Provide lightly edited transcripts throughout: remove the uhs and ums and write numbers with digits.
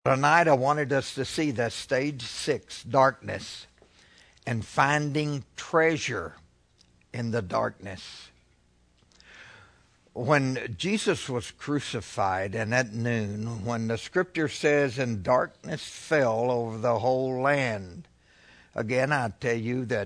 Tonight I wanted us to see that stage 6, darkness, and finding treasure in the darkness. When Jesus was crucified and at noon, when the scripture says, and darkness fell over the whole land, again I tell you that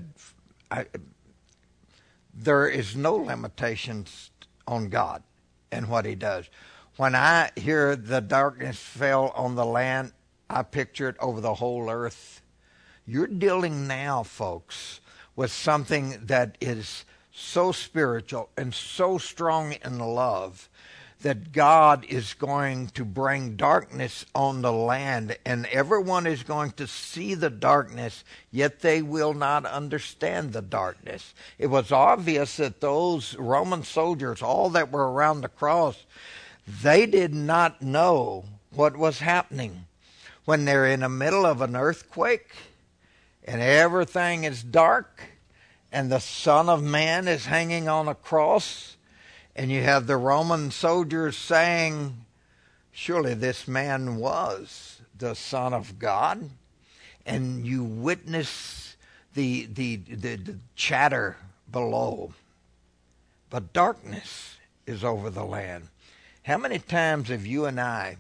there is no limitations on God and what he does. When I hear the darkness fell on the land, I picture it over the whole earth. You're dealing now, folks, with something that is so spiritual and so strong in love that God is going to bring darkness on the land, and everyone is going to see the darkness, yet they will not understand the darkness. It was obvious that those Roman soldiers, all that were around the cross, they did not know what was happening. When they're in the middle of an earthquake and everything is dark and the Son of Man is hanging on a cross, and you have the Roman soldiers saying, surely this man was the Son of God, and you witness the chatter below. But darkness is over the land. How many times have you and I,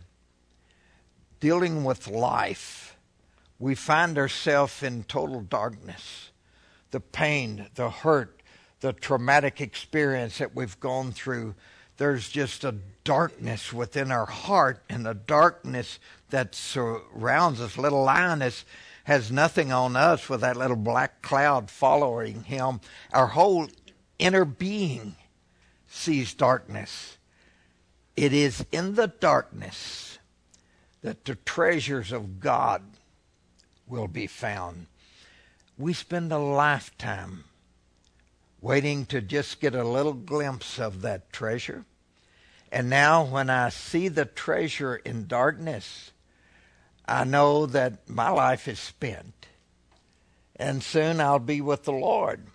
dealing with life, we find ourselves in total darkness? The pain, the hurt, the traumatic experience that we've gone through, there's just a darkness within our heart, and a darkness that surrounds us. Little Linus has nothing on us with that little black cloud following him. Our whole inner being sees darkness. It is in the darkness that the treasures of God will be found. We spend a lifetime waiting to just get a little glimpse of that treasure. And now when I see the treasure in darkness, I know that my life is spent. And soon I'll be with the Lord.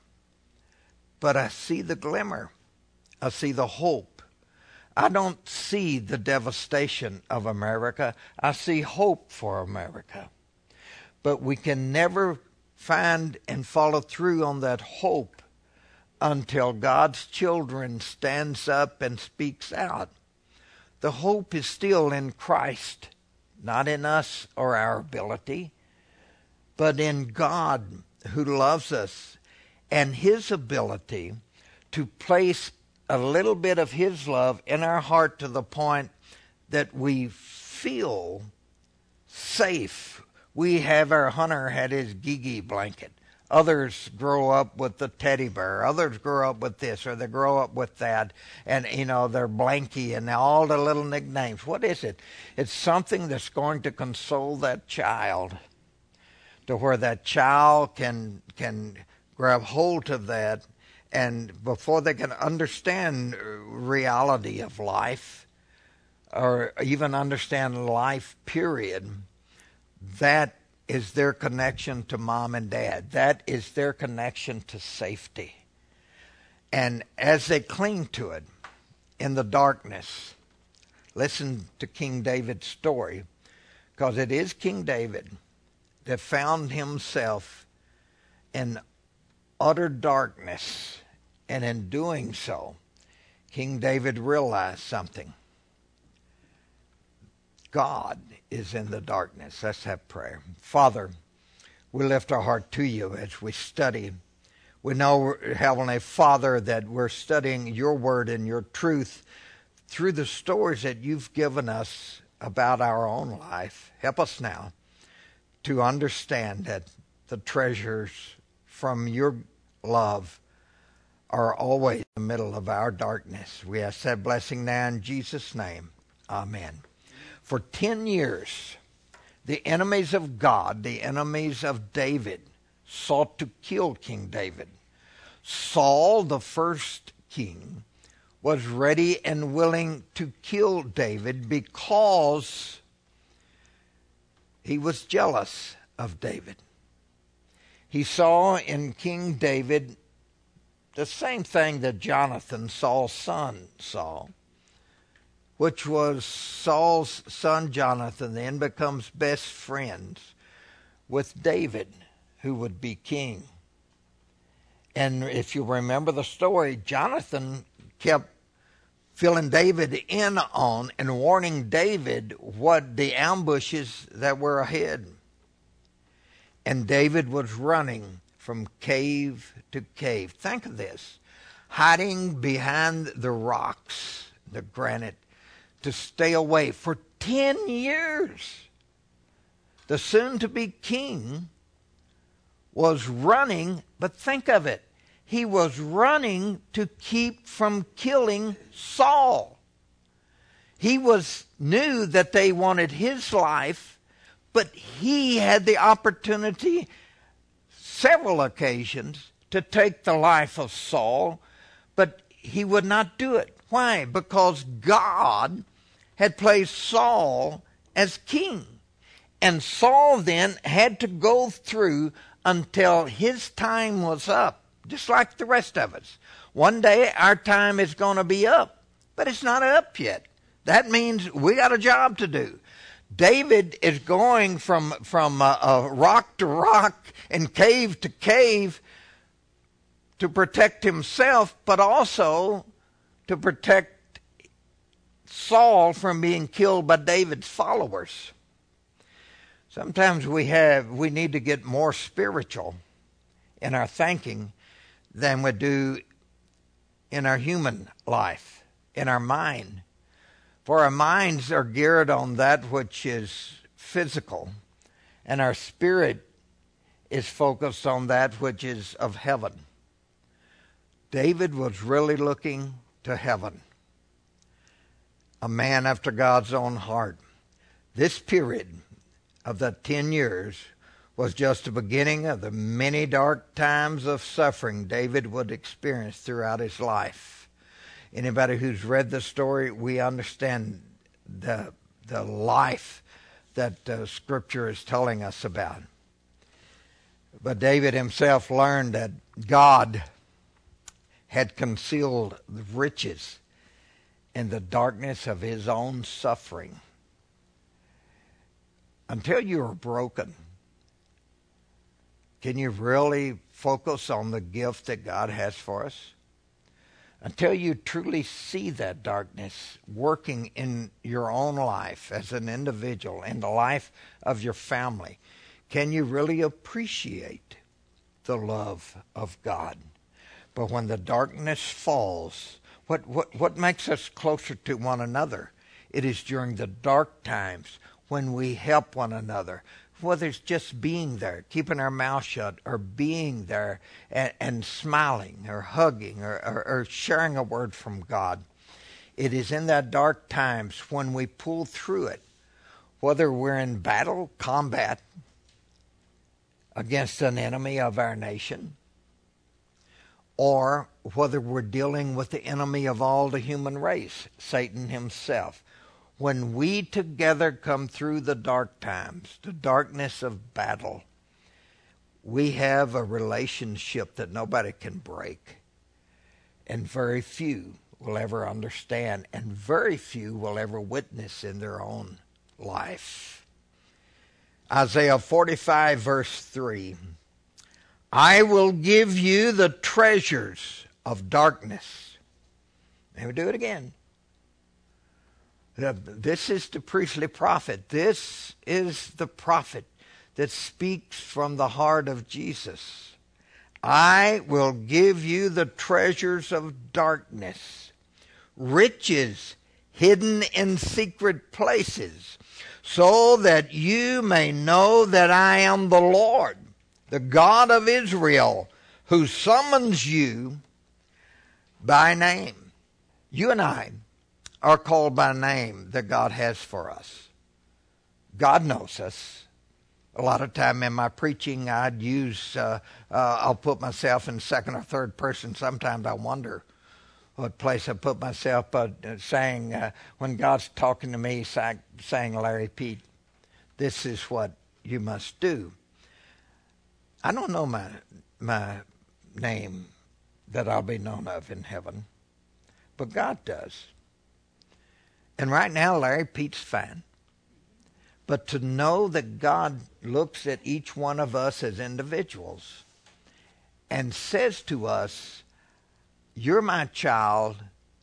But I see the glimmer. I see the hope. I don't see the devastation of America. I see hope for America. But we can never find and follow through on that hope until God's children stands up and speaks out. The hope is still in Christ, not in us or our ability, but in God who loves us and his ability to place a little bit of his love in our heart to the point that we feel safe. Our hunter had his Gigi blanket. Others grow up with the teddy bear. Others grow up with this, or they grow up with that. And, they're Blanky and all the little nicknames. What is it? It's something that's going to console that child, to where that child can grab hold of that. And before they can understand reality of life, or even understand life, period, that is their connection to mom and dad. That is their connection to safety. And as they cling to it in the darkness, listen to King David's story, because it is King David that found himself in utter darkness. And in doing so, King David realized something. God is in the darkness. Let's have prayer. Father, we lift our heart to you as we study. We know, Heavenly Father, that we're studying your word and your truth through the stories that you've given us about our own life. Help us now to understand that the treasures from your love are always in the middle of our darkness. We ask that blessing now in Jesus' name. Amen. For 10 years, the enemies of God, the enemies of David, sought to kill King David. Saul, the first king, was ready and willing to kill David because he was jealous of David. He saw in King David the same thing that Jonathan, Saul's son, saw. which was Saul's son Jonathan, then becomes best friends with David, who would be king. And if you remember the story, Jonathan kept filling David in on and warning David what the ambushes that were ahead. And David was running from cave to cave. Think of this. Hiding behind the rocks, the granite, to stay away for 10 years. The soon-to-be king was running, but think of it. He was running to keep from killing Saul. He knew that they wanted his life, but he had the opportunity, several occasions, to take the life of Saul, but he would not do it. Why? Because God had placed Saul as king. And Saul then had to go through until his time was up, just like the rest of us. One day our time is going to be up, but it's not up yet. That means we got a job to do. David is going from rock to rock and cave to cave to protect himself, but also to protect Saul from being killed by David's followers. Sometimes we need to get more spiritual in our thinking than we do in our human life, in our mind. For our minds are geared on that which is physical, and our spirit is focused on that which is of heaven. David was really looking to heaven, a man after God's own heart. This period of the 10 years was just the beginning of the many dark times of suffering David would experience throughout his life. Anybody who's read the story, we understand the life that Scripture is telling us about. But David himself learned that God had concealed the riches in the darkness of his own suffering. Until you are broken, can you really focus on the gift that God has for us? Until you truly see that darkness working in your own life as an individual, in the life of your family, can you really appreciate the love of God? But when the darkness falls, what makes us closer to one another? It is during the dark times when we help one another, whether it's just being there, keeping our mouth shut, or being there and smiling, or hugging, or sharing a word from God. It is in that dark times when we pull through it, whether we're in battle, combat, against an enemy of our nation, or whether we're dealing with the enemy of all the human race, Satan himself. When we together come through the dark times, the darkness of battle, we have a relationship that nobody can break. And very few will ever understand, and very few will ever witness in their own life. Isaiah 45, verse 3. I will give you the treasures of darkness. Let me do it again. This is the priestly prophet. This is the prophet that speaks from the heart of Jesus. I will give you the treasures of darkness, riches hidden in secret places, so that you may know that I am the Lord, the God of Israel, who summons you by name. You and I are called by name that God has for us. God knows us. A lot of time in my preaching, I'll put myself in second or third person. Sometimes I wonder what place I put myself, saying, when God's talking to me, saying, Larry Pete, this is what you must do. I don't know my name that I'll be known of in heaven, but God does. And right now, Larry Pete's fine. But to know that God looks at each one of us as individuals and says to us, you're my child,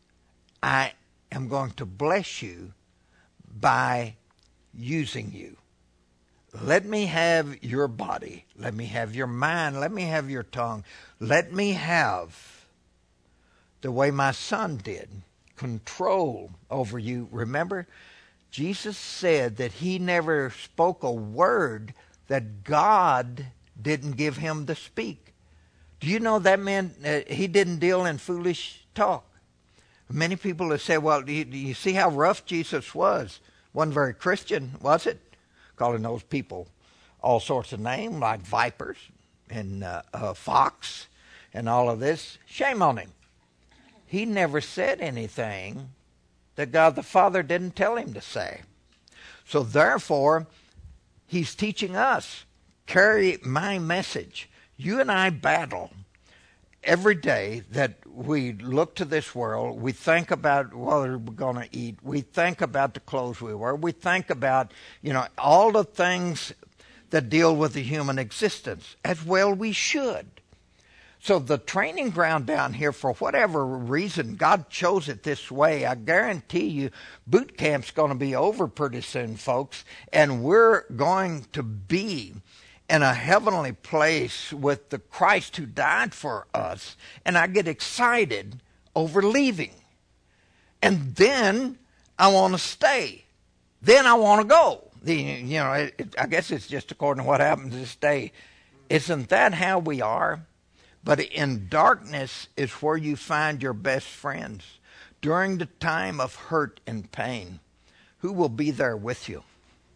I am going to bless you by using you. Let me have your body. Let me have your mind. Let me have your tongue. Let me have, the way my son did, control over you. Remember, Jesus said that he never spoke a word that God didn't give him to speak. Do you know that meant he didn't deal in foolish talk? Many people have said, well, do you see how rough Jesus was? Wasn't very Christian, was it? Calling those people all sorts of names like vipers and fox and all of this. Shame on him. He never said anything that God the Father didn't tell him to say. So therefore, he's teaching us, carry my message. You and I battle every day that we look to this world. We think about what we're going to eat. We think about the clothes we wear. We think about, all the things that deal with the human existence, as well we should. So the training ground down here, for whatever reason, God chose it this way. I guarantee you boot camp's going to be over pretty soon, folks, and we're going to be in a heavenly place with the Christ who died for us. And I get excited over leaving. And then I want to stay. Then I want to go. I guess it's just according to what happens this day. Isn't that how we are? But in darkness is where you find your best friends. During the time of hurt and pain, who will be there with you?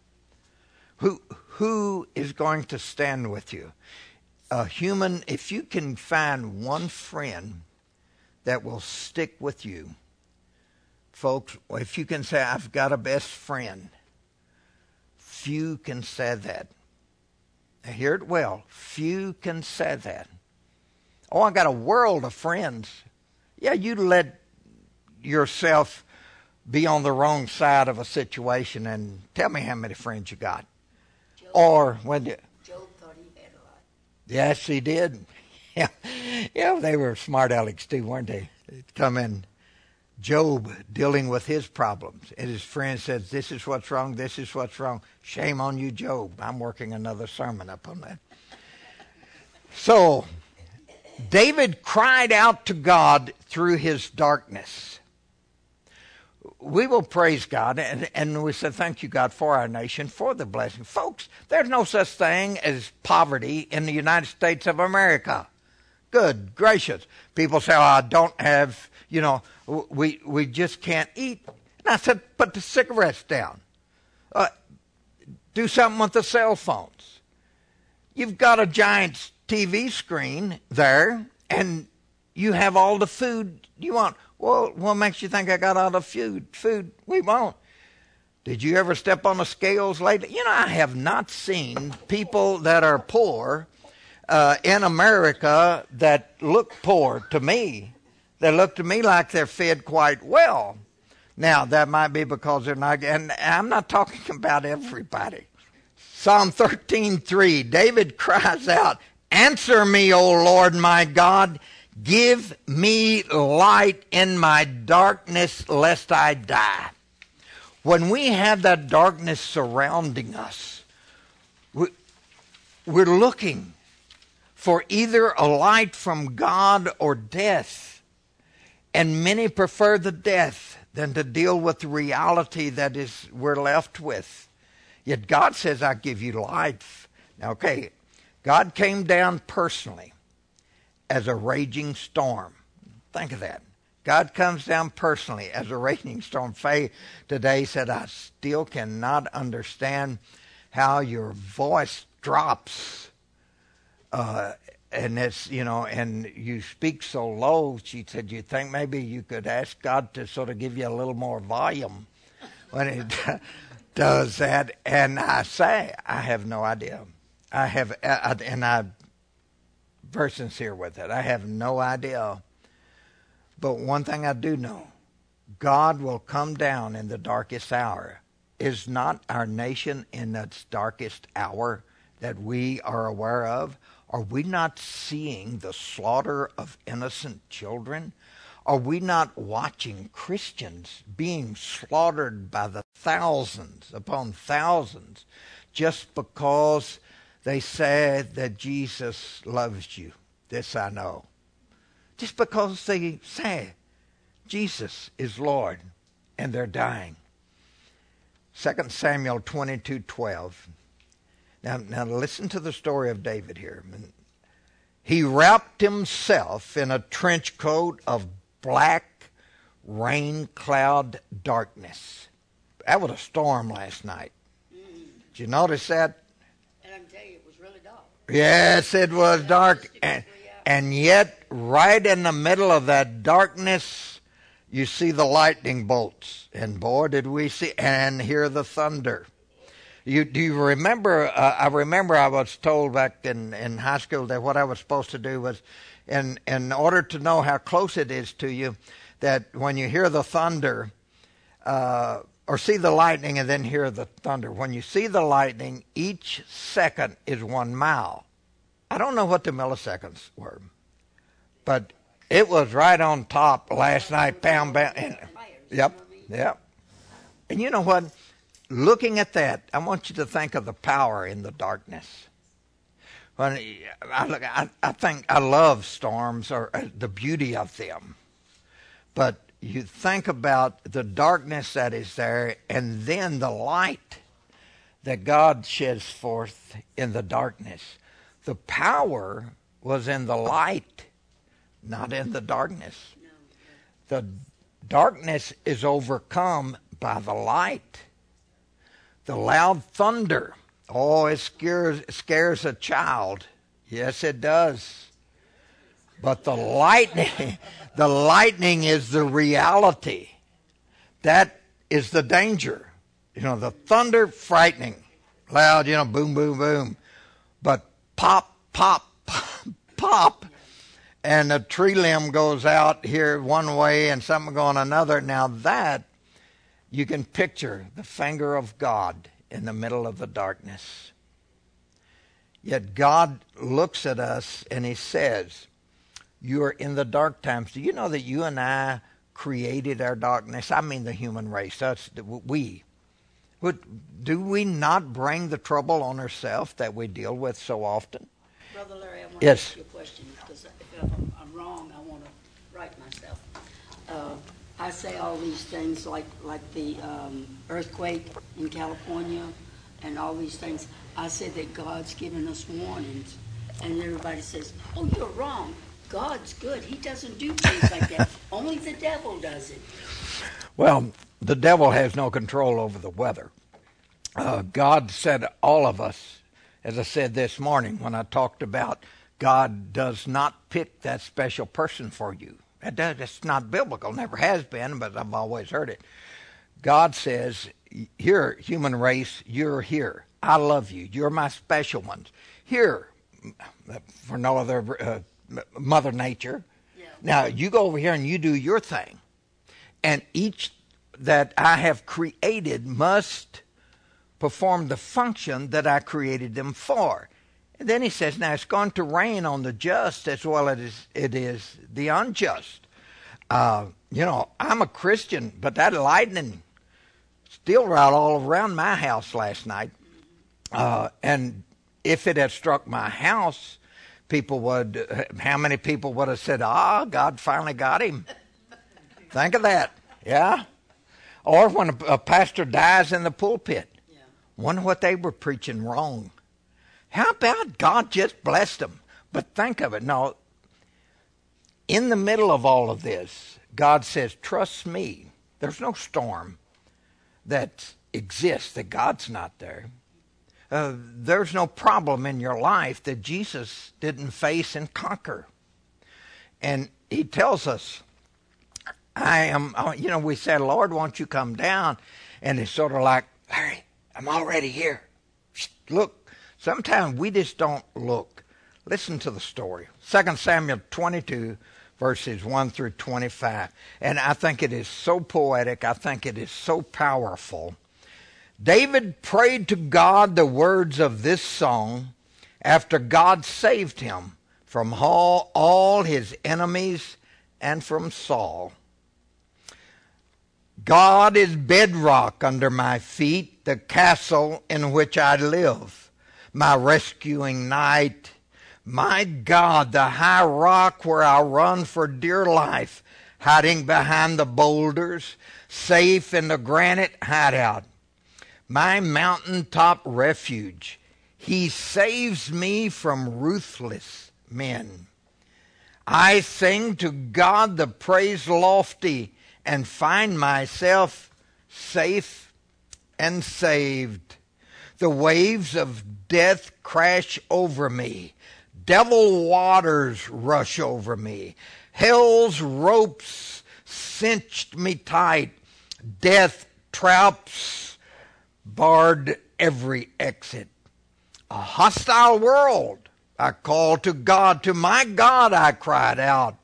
Who is going to stand with you? A human, if you can find one friend that will stick with you, folks, if you can say, I've got a best friend, few can say that. Now hear it well. Few can say that. Oh, I got a world of friends. Yeah, you let yourself be on the wrong side of a situation and tell me how many friends you got. Job thought he had a lot. Yes, he did. Yeah, they were smart alecks too, weren't they? They'd come in, Job dealing with his problems, and his friend says, this is what's wrong, this is what's wrong. Shame on you, Job. I'm working another sermon up on that. So, David cried out to God through his darkness. We will praise God, and we said, thank you, God, for our nation, for the blessing. Folks, there's no such thing as poverty in the United States of America. Good gracious. People say, I don't have, we just can't eat. And I said, put the cigarettes down. Do something with the cell phones. You've got a giant TV screen there, and you have all the food you want. Well, what makes you think I got all the food? We won't. Did you ever step on the scales lately? I have not seen people that are poor in America that look poor to me. They look to me like they're fed quite well. Now, that might be because they're not, and I'm not talking about everybody. Psalm 13:3, David cries out, answer me, O Lord my God. Give me light in my darkness, lest I die. When we have that darkness surrounding us, we're looking for either a light from God or death. And many prefer the death than to deal with the reality that we're left with. Yet God says, I give you life. Now, okay, God came down personally as a raging storm. Think of that. God comes down personally as a raging storm. Faye today said, I still cannot understand how your voice drops. And it's, and you speak so low. She said, you think maybe you could ask God to sort of give you a little more volume when it does that? And I say, I have no idea. I'm very sincere with it. I have no idea. But one thing I do know, God will come down in the darkest hour. Is not our nation in its darkest hour that we are aware of? Are we not seeing the slaughter of innocent children? Are we not watching Christians being slaughtered by the thousands upon thousands just because they said that Jesus loves you? This I know. Just because they say Jesus is Lord, and they're dying. 2 Samuel 22:12. Now listen to the story of David here. He wrapped himself in a trench coat of black rain cloud darkness. That was a storm last night. Did you notice that? And I can tell you, it was really dark. Yes, it was dark. And yet, right in the middle of that darkness, you see the lightning bolts. And boy, did we see and hear the thunder. Do you remember, I remember I was told back in high school that what I was supposed to do was, in order to know how close it is to you, that when you hear the thunder, or see the lightning and then hear the thunder, when you see the lightning, each second is 1 mile. I don't know what the milliseconds were, but it was right on top last night, pound. Yep. And you know what? Looking at that, I want you to think of the power in the darkness. When I think I love storms or the beauty of them, but you think about the darkness that is there, and then the light that God sheds forth in the darkness. The power was in the light, not in the darkness. The darkness is overcome by the light. The loud thunder, it scares a child. Yes, it does. But the lightning is the reality. That is the danger. The thunder, frightening. Loud, boom, boom, boom. But pop, pop, pop. And a tree limb goes out here one way and something going another. Now that, you can picture the finger of God in the middle of the darkness. Yet God looks at us and he says, you are in the dark times. Do you know that you and I created our darkness? I mean the human race. That's we. Do we not bring the trouble on ourselves that we deal with so often? Brother Larry, I want Yes. to ask you a question, because if I'm wrong, I want to right myself. I say all these things like the earthquake in California and all these things. I said that God's given us warnings, and everybody says, oh, you're wrong. God's good. He doesn't do things like that. Only the devil does it. Well, the devil has no control over the weather. God said all of us, as I said this morning when I talked about God does not pick that special person for you. It's not biblical, never has been, but I've always heard it. God says, here, human race, you're here. I love you. You're my special ones. Here, for no other, Mother Nature. Yeah. Now, you go over here and you do your thing. And each that I have created must perform the function that I created them for. And then he says, now it's going to rain on the just as well as it is the unjust. I'm a Christian, but that lightning still right all around my house last night. And if it had struck my house, how many people would have said, God finally got him? Think of that, yeah? Or when a pastor dies in the pulpit, wonder what they were preaching wrong. How about God just blessed them? But think of it. No, in the middle of all of this, God says, trust me. There's no storm that exists that God's not there. There's no problem in your life that Jesus didn't face and conquer. And he tells us, we said, Lord, won't you come down? And it's sort of like, Larry, I'm already here. Look. Sometimes we just don't look. Listen to the story. 2 Samuel 22, verses 1 through 25. And I think it is so poetic. I think it is so powerful. David prayed to God the words of this song after God saved him from all his enemies and from Saul. God is bedrock under my feet, the castle in which I live, my rescuing knight. My God, the high rock where I run for dear life, hiding behind the boulders, safe in the granite hideout. My mountaintop refuge, he saves me from ruthless men. I sing to God the praise lofty and find myself safe and saved. The waves of death crash over me. Devil waters rush over me. Hell's ropes cinched me tight. Death traps barred every exit. A hostile world, I called to God. To my God I cried out.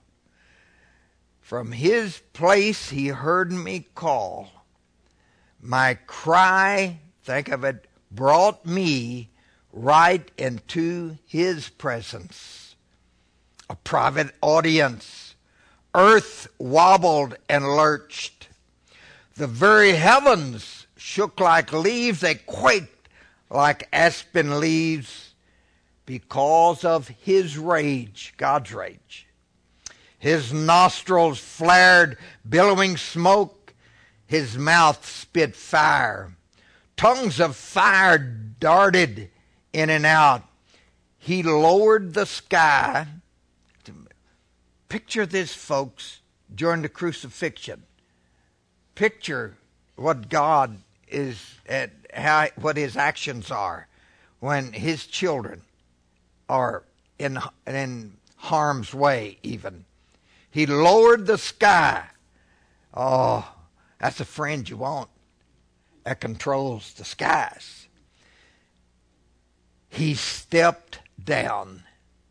From his place he heard me call. My cry, think of it, brought me right into his presence. A private audience. Earth wobbled and lurched. The very heavens shook like leaves. They quaked like aspen leaves because of his rage, God's rage. His nostrils flared, billowing smoke. His mouth spit fire. Tongues of fire darted in and out. He lowered the sky. Picture this, folks, during the crucifixion. Picture what God is, what his actions are when his children are in harm's way even. He lowered the sky. Oh, that's a friend you want that controls the skies. He stepped down.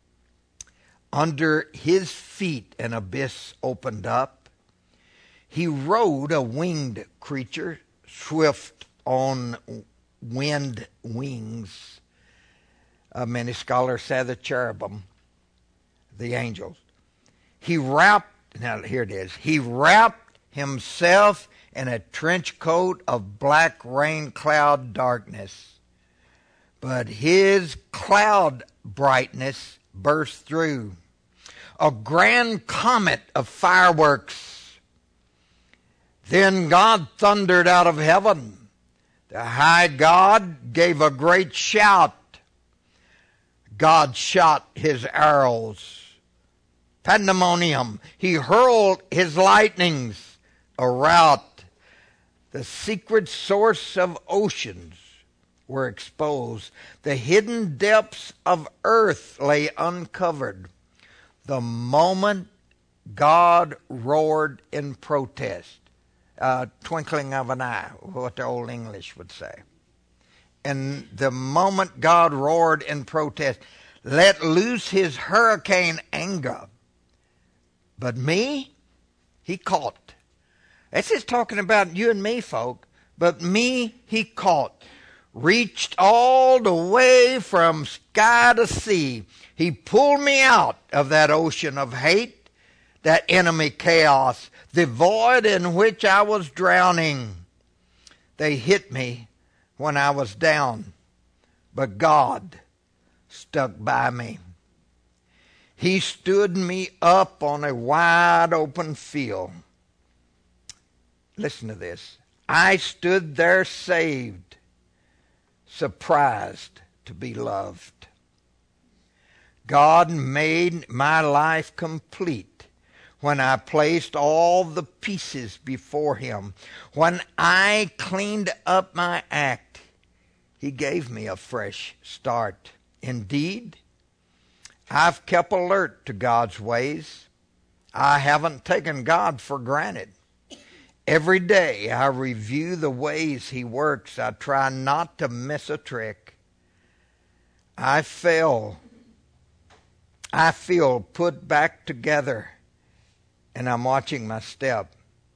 Under his feet an abyss opened up. He rode a winged creature, swift on wind wings. Many scholars say the cherubim, the angels. Now here it is. He wrapped himself in a trench coat of black rain cloud darkness. But his cloud brightness burst through. A grand comet of fireworks. Then God thundered out of heaven. The high God gave a great shout. God shot his arrows. Pandemonium. He hurled his lightnings. A rout. The secret source of oceans were exposed. The hidden depths of earth lay uncovered. The moment God roared in protest, twinkling of an eye, what the old English would say. And the moment God roared in protest, let loose his hurricane anger. But me, he caught. This is talking about you and me, folk. But me, he caught. Reached all the way from sky to sea. He pulled me out of that ocean of hate, that enemy chaos, the void in which I was drowning. They hit me when I was down, but God stuck by me. He stood me up on a wide open field. Listen to this. I stood there saved, surprised to be loved. God made my life complete when I placed all the pieces before him. When I cleaned up my act, he gave me a fresh start. Indeed, I've kept alert to God's ways. I haven't taken God for granted. Every day I review the ways he works. I try not to miss a trick. I feel put back together and I'm watching my step.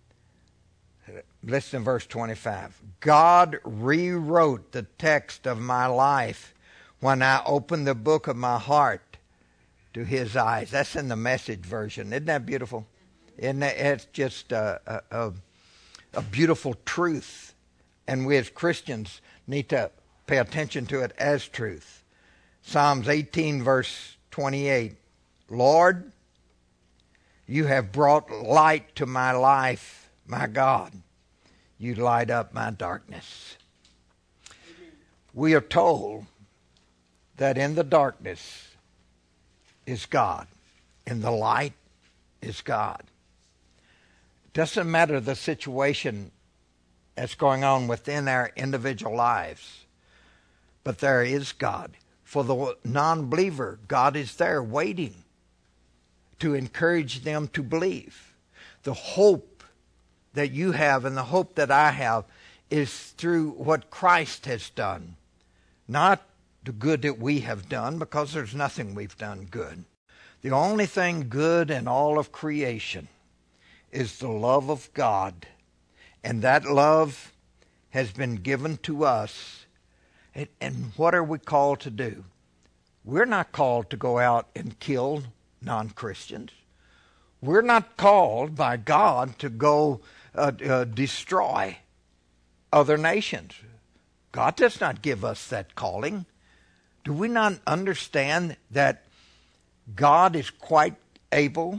Listen to verse 25. God rewrote the text of my life when I opened the book of my heart to his eyes. That's in the Message version. Isn't that beautiful? Isn't that, it's just a beautiful truth. And we as Christians need to pay attention to it as truth. Psalms 18 verse 28. Lord, you have brought light to my life, my God. You light up my darkness. Amen. We are told that in the darkness is God. In the light is God. Doesn't matter the situation that's going on within our individual lives, but there is God. For the non-believer, God is there waiting to encourage them to believe. The hope that you have and the hope that I have is through what Christ has done. Not the good that we have done, because there's nothing we've done good. The only thing good in all of creation is the love of God. And that love has been given to us. And what are we called to do? We're not called to go out and kill non-Christians. We're not called by God to go destroy other nations. God does not give us that calling. Do we not understand that God is quite able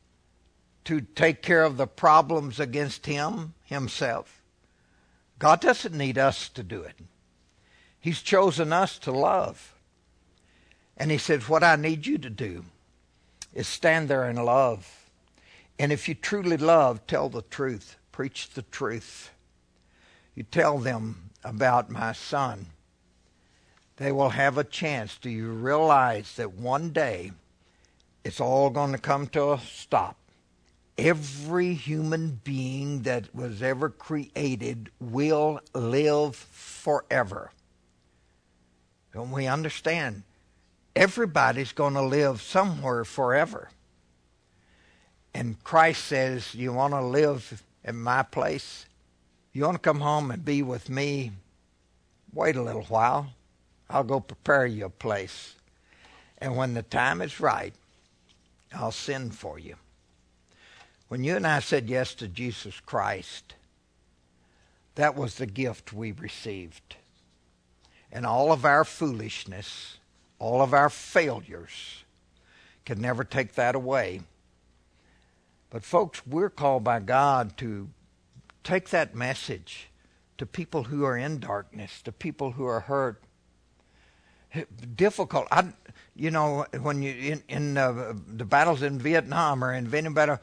to take care of the problems against himself? God doesn't need us to do it. He's chosen us to love. And he says, what I need you to do is stand there in love. And if you truly love, tell the truth. Preach the truth. You tell them about my son. They will have a chance. Do you realize that one day it's all going to come to a stop? Every human being that was ever created will live forever. Don't we understand? Everybody's going to live somewhere forever. And Christ says, you want to live in my place? You want to come home and be with me? Wait a little while. I'll go prepare you a place. And when the time is right, I'll send for you. When you and I said yes to Jesus Christ, that was the gift we received. And all of our foolishness, all of our failures can never take that away. But folks, we're called by God to take that message to people who are in darkness, to people who are hurt. Difficult. When you in the battles in Vietnam or in any battle,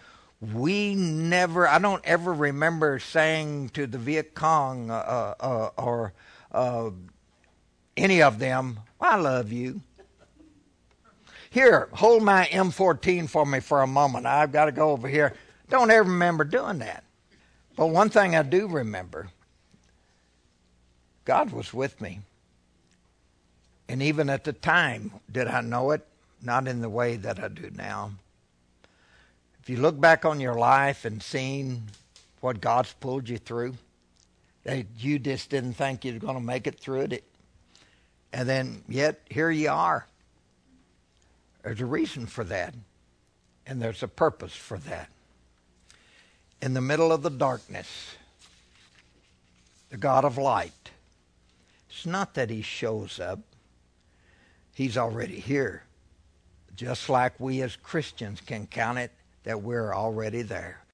I don't ever remember saying to the Viet Cong or any of them, I love you. Here, hold my M14 for me for a moment. I've got to go over here. Don't ever remember doing that. But one thing I do remember, God was with me. And even at the time, did I know it? Not in the way that I do now. If you look back on your life and seen what God's pulled you through, that you just didn't think you were going to make it through it. And then yet here you are. There's a reason for that. And there's a purpose for that. In the middle of the darkness, the God of light, it's not that he shows up. He's already here. Just like we as Christians can count it that we're already there.